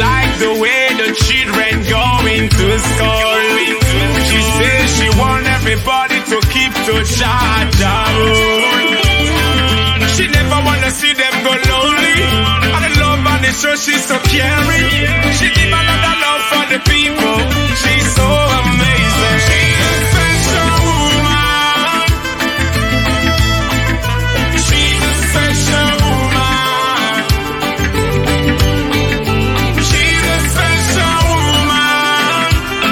like the way the children going to school. She says she want everybody to keep to Jaja. She never wanna see them go lonely. And the love and the show, she's so caring. She give another love for the people. She's so amazing. She's a special woman. She's a special woman. She's a special woman.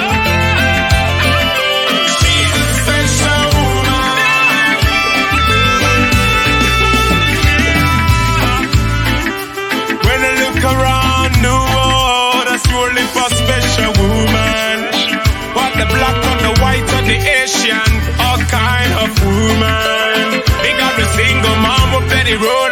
She's a special woman. When I look around the world, I surely for special woman. What the black and the white and the Asian, all kind of woman. They got a single mom with Betty Road